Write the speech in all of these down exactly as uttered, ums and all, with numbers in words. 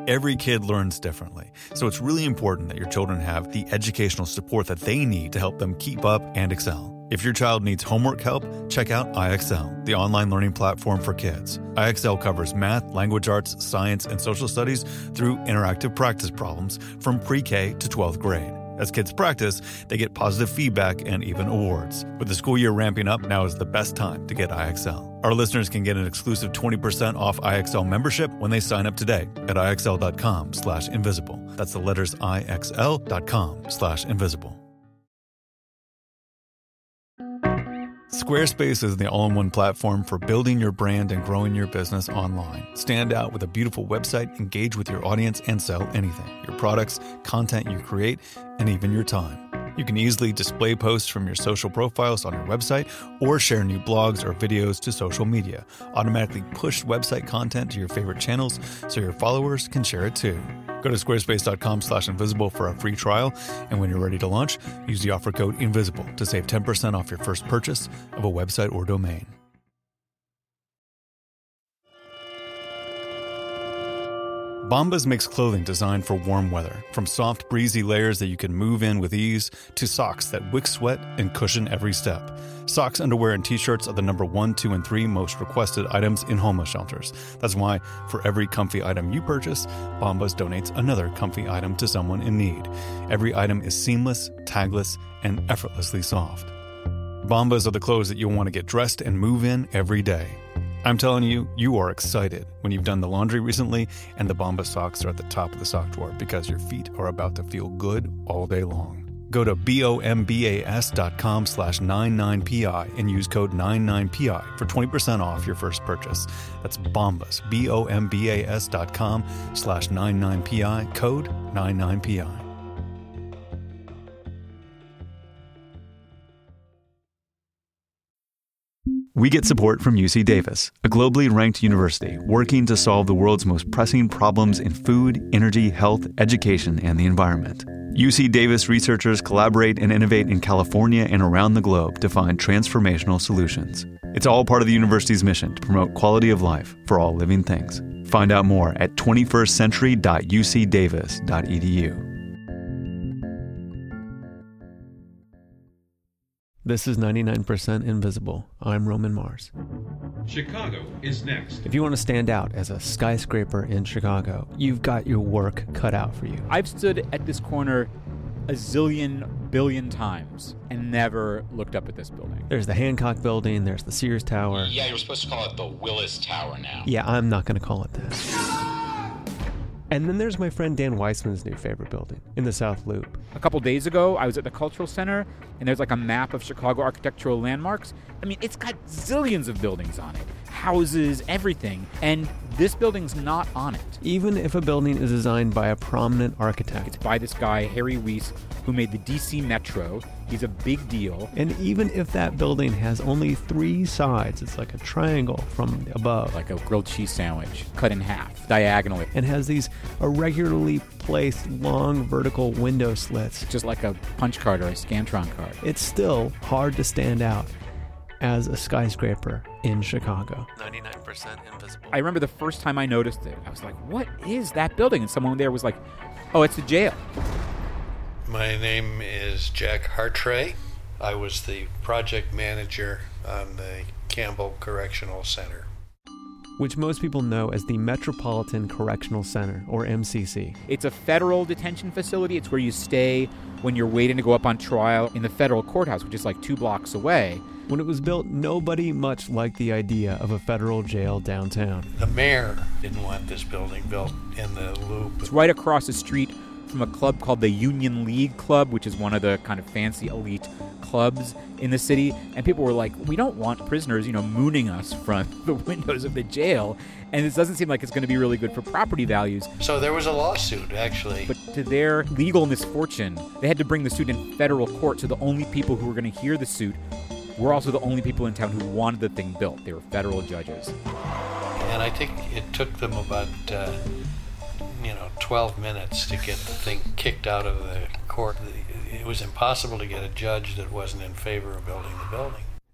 Every kid learns differently, so it's really important that your children have the educational support that they need to help them keep up and excel. If your child needs homework help, check out I X L, the online learning platform for kids. I X L covers math, language arts, science, and social studies through interactive practice problems from pre-K to twelfth grade. As kids practice, they get positive feedback and even awards. With the school year ramping up, now is the best time to get I X L. Our listeners can get an exclusive twenty percent off I X L membership when they sign up today at IXL.com slash invisible. That's the letters IXL.com slash invisible. Squarespace is the all-in-one platform for building your brand and growing your business online. Stand out with a beautiful website, engage with your audience, and sell anything. Your products, content you create, and even your time. You can easily display posts from your social profiles on your website or share new blogs or videos to social media. Automatically push website content to your favorite channels so your followers can share it too. Go to squarespace.com slash invisible for a free trial, and when you're ready to launch, use the offer code INVISIBLE to save ten percent off your first purchase of a website or domain. Bombas makes clothing designed for warm weather, from soft, breezy layers that you can move in with ease to socks that wick sweat and cushion every step. Socks, underwear, and t-shirts are the number one, two, and three most requested items in homeless shelters. That's why for every comfy item you purchase, Bombas donates another comfy item to someone in need. Every item is seamless, tagless, and effortlessly soft. Bombas are the clothes that you'll want to get dressed and move in every day. I'm telling you, you are excited when you've done the laundry recently and the Bombas socks are at the top of the sock drawer because your feet are about to feel good all day long. Go to bombas.com slash 99pi and use code ninety-nine P I for twenty percent off your first purchase. That's Bombas, B-O-M-B-A-S dot com slash 99pi, code ninety-nine P I. We get support from U C Davis, a globally ranked university working to solve the world's most pressing problems in food, energy, health, education, and the environment. U C Davis researchers collaborate and innovate in California and around the globe to find transformational solutions. It's all part of the university's mission to promote quality of life for all living things. Find out more at twenty-first century dot u c davis dot e d u. This is ninety-nine percent Invisible. I'm Roman Mars. Chicago is next. If you want to stand out as a skyscraper in Chicago, you've got your work cut out for you. I've stood at this corner a zillion billion times and never looked up at this building. There's the Hancock Building, there's the Sears Tower. Yeah, you're supposed to call it the Willis Tower now. Yeah, I'm not going to call it that. And then there's my friend Dan Weissman's new favorite building in the South Loop. A couple days ago, I was at the Cultural Center, and there's like a map of Chicago architectural landmarks. I mean, it's got zillions of buildings on it, houses, everything, and this building's not on it. Even if a building is designed by a prominent architect. It's by this guy, Harry Weiss, who made the D C Metro. He's a big deal. And even if that building has only three sides, it's like a triangle from above. Like a grilled cheese sandwich, cut in half, diagonally. And has these irregularly placed long vertical window slits. Just like a punch card or a Scantron card. It's still hard to stand out as a skyscraper in Chicago. ninety-nine percent invisible. I remember the first time I noticed it, I was like, what is that building? And someone there was like, oh, it's the jail. My name is Jack Hartray. I was the project manager on the Campbell Correctional Center, which most people know as the Metropolitan Correctional Center, or M C C. It's a federal detention facility. It's where you stay when you're waiting to go up on trial in the federal courthouse, which is like two blocks away. When it was built, nobody much liked the idea of a federal jail downtown. The mayor didn't want this building built in the Loop. It's right across the street from a club called the Union League Club, which is one of the kind of fancy elite clubs in the city. And people were like, we don't want prisoners, you know, mooning us from the windows of the jail. And this doesn't seem like it's going to be really good for property values. So there was a lawsuit, actually. But to their legal misfortune, they had to bring the suit in federal court. So the only people who were going to hear the suit were also the only people in town who wanted the thing built. They were federal judges. And I think it took them about, uh, you know, twelve minutes to get the thing kicked out of the court. It was impossible to get a judge that wasn't in favor of building the building.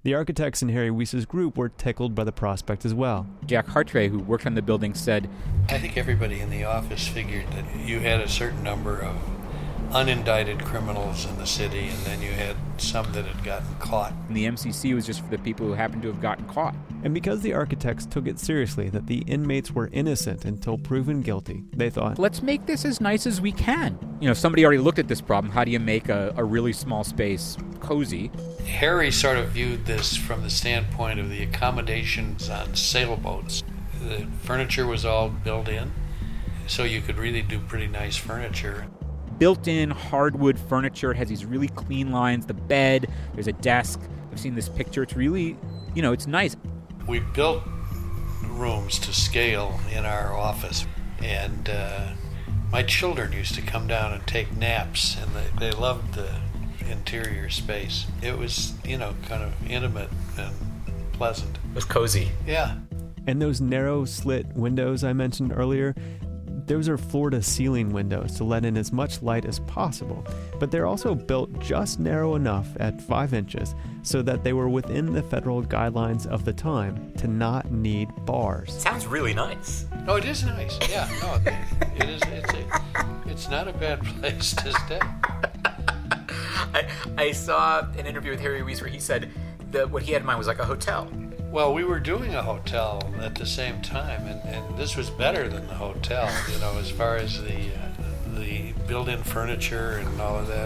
The architects in Harry Weiss's group were tickled by the prospect as well. Jack Hartray, who worked on the building, said, I think everybody in the office figured that you had a certain number of unindicted criminals in the city, and then you had some that had gotten caught. And the M C C was just for the people who happened to have gotten caught. And because the architects took it seriously that the inmates were innocent until proven guilty, they thought, let's make this as nice as we can. You know, somebody already looked at this problem. How do you make a, a really small space cozy? Harry sort of viewed this from the standpoint of the accommodations on sailboats. The furniture was all built in, so you could really do pretty nice furniture. Built-in hardwood furniture. It has these really clean lines. The bed, there's a desk. I've seen this picture. It's really, you know, it's nice. We built rooms to scale in our office, and uh, my children used to come down and take naps, and they, they loved the interior space. It was, you know, kind of intimate and pleasant. It was cozy. Yeah. And those narrow slit windows I mentioned earlier, those are floor-to-ceiling windows to let in as much light as possible, but they're also built just narrow enough at five inches so that they were within the federal guidelines of the time to not need bars. Sounds really nice. Oh, it is nice. Yeah, no, it is. It's a, it's not a bad place to stay. I, I saw an interview with Harry Weiss where he said that what he had in mind was like a hotel. Well, we were doing a hotel at the same time, and, and this was better than the hotel, you know, as far as the uh, the built-in furniture and all of that.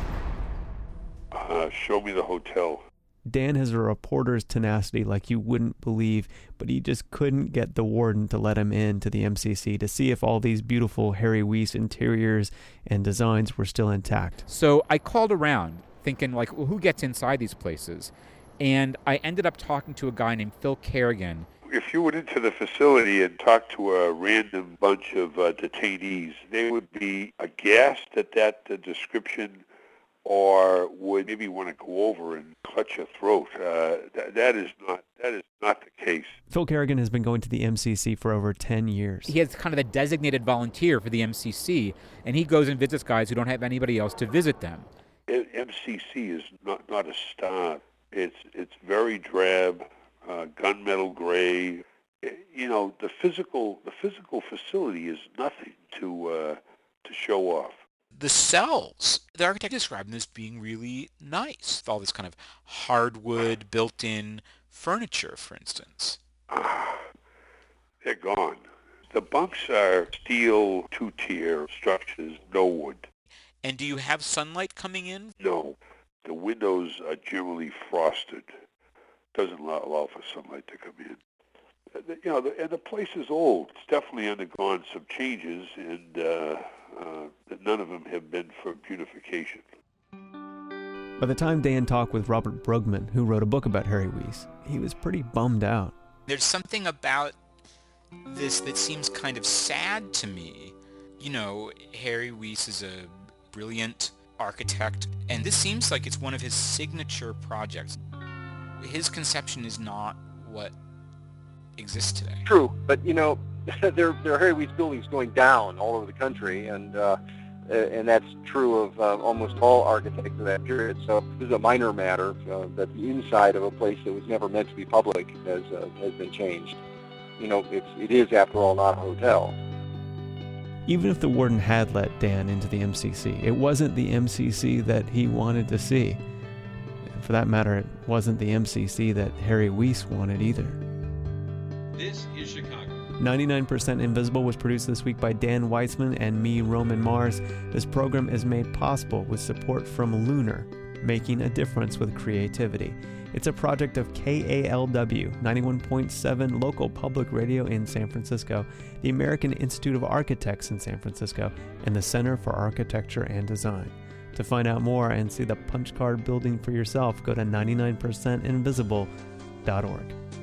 Uh, show me the hotel. Dan has a reporter's tenacity like you wouldn't believe, but he just couldn't get the warden to let him in to the M C C to see if all these beautiful Harry Weiss interiors and designs were still intact. So I called around thinking, like, well, who gets inside these places? And I ended up talking to a guy named Phil Kerrigan. If you went into the facility and talked to a random bunch of uh, detainees, they would be aghast at that uh, description, or would maybe want to go over and clutch a throat. Uh, th- that is not that is not the case. Phil Kerrigan has been going to the M C C for over ten years. He has kind of the designated volunteer for the M C C, and he goes and visits guys who don't have anybody else to visit them. M C C is not, not a star. It's it's very drab, uh, gunmetal gray. You know, the physical the physical facility is nothing to uh, to show off. The cells, the architect described them as being really nice, with all this kind of hardwood built-in furniture, for instance. Ah, they're gone. The bunks are steel two-tier structures, no wood. And do you have sunlight coming in? No. The windows are generally frosted. Doesn't allow, allow for sunlight to come in. You know, the, and the place is old. It's definitely undergone some changes, and uh, uh, none of them have been for beautification. By the time Dan talked with Robert Brugman, who wrote a book about Harry Weiss, he was pretty bummed out. There's something about this that seems kind of sad to me. You know, Harry Weiss is a brilliant architect, and this seems like it's one of his signature projects. His conception is not what exists today. True, but you know, there there are Harry Weiss buildings going down all over the country, and uh, and that's true of uh, almost all architects of that period. So this is a minor matter uh, that the inside of a place that was never meant to be public has uh, has been changed. You know, it's it is after all not a hotel. Even if the warden had let Dan into the M C C, it wasn't the M C C that he wanted to see. And for that matter, it wasn't the M C C that Harry Weiss wanted either. This is Chicago. ninety-nine percent Invisible was produced this week by Dan Weitzman and me, Roman Mars. This program is made possible with support from Lunar, making a difference with creativity. It's a project of K A L W, ninety-one point seven local public radio in San Francisco, the American Institute of Architects in San Francisco, and the Center for Architecture and Design. To find out more and see the punch card building for yourself, go to ninety-nine percent invisible dot org.